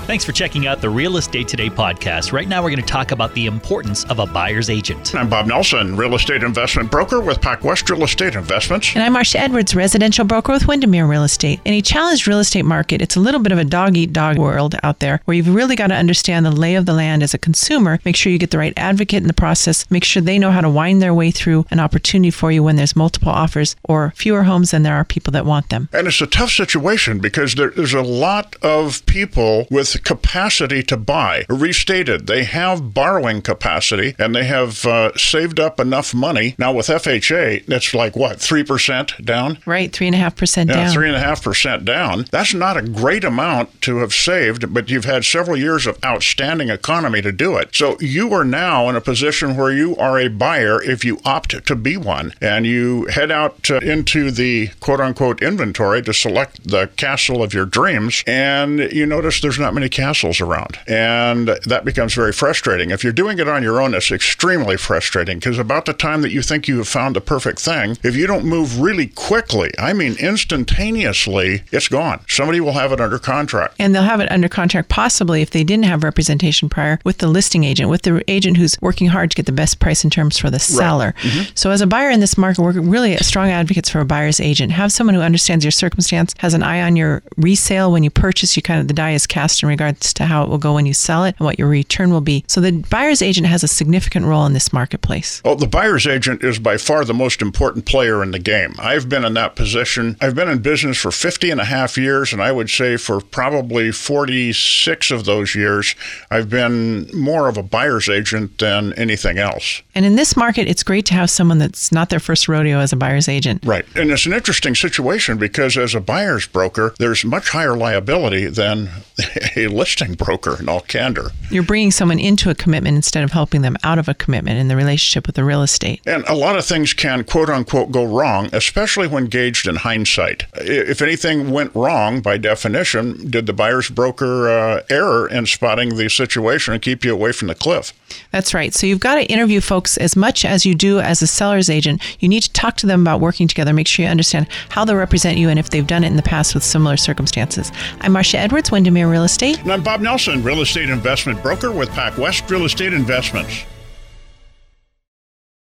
Thanks for checking out the Real Estate Today podcast. Right now, we're going to talk about the importance of a buyer's agent. I'm Bob Nelson, real estate investment broker with PacWest Real Estate Investments. And I'm Marcia Edwards, residential broker with Windermere Real Estate. In a challenged real estate market, it's a little bit of a dog-eat-dog world out there where you've really got to understand the lay of the land as a consumer. Make sure you get the right advocate in the process. Make sure they know how to wind their way through an opportunity for you when there's multiple offers or fewer homes than there are people that want them. And it's a tough situation because there's a lot of people with capacity to buy. Restated, they have borrowing capacity and they have saved up enough money. Now with FHA, that's like what, 3% down? Right, 3.5% down. Yeah, 3.5% down. That's not a great amount to have saved, but you've had several years of outstanding economy to do it. So you are now in a position where you are a buyer if you opt to be one, and you head out into the quote-unquote inventory to select the castle of your dreams, and you notice there's not many castles around, and that becomes very frustrating. If you're doing it on your own, it's extremely frustrating because about the time that you think you have found the perfect thing, if you don't move really quickly, I mean instantaneously, it's gone. Somebody will have it under contract. And they'll have it under contract possibly if they didn't have representation prior with the listing agent, with the agent who's working hard to get the best price and terms for the seller. Right. Mm-hmm. So as a buyer in this market, we're really strong advocates for a buyer's agent. Have someone who understands your circumstance, has an eye on your resale when you purchase. You kind of, the die is cast in regards to how it will go when you sell it and what your return will be. So the buyer's agent has a significant role in this marketplace. Oh, the buyer's agent is by far the most important player in the game. I've been in that position. I've been in business for 50 and a half years, and I would say for probably 46 of those years, I've been more of a buyer's agent than anything else. And in this market, it's great to have someone that's not their first rodeo as a buyer's agent. Right. And it's an interesting situation because as a buyer's broker, there's much higher liability than a listing broker in all candor. You're bringing someone into a commitment instead of helping them out of a commitment in the relationship with the real estate. And a lot of things can, quote unquote, go wrong, especially when gauged in hindsight. If anything went wrong, by definition, did the buyer's broker err in spotting the situation and keep you away from the cliff? That's right. So you've got to interview folks as much as you do as a seller's agent. You need to talk to them about working together, make sure you understand how they'll represent you and if they've done it in the past with similar circumstances. I'm Marcia Edwards, Windermere Real Estate. And I'm Bob Nelson, real estate investment broker with PacWest Real Estate Investments.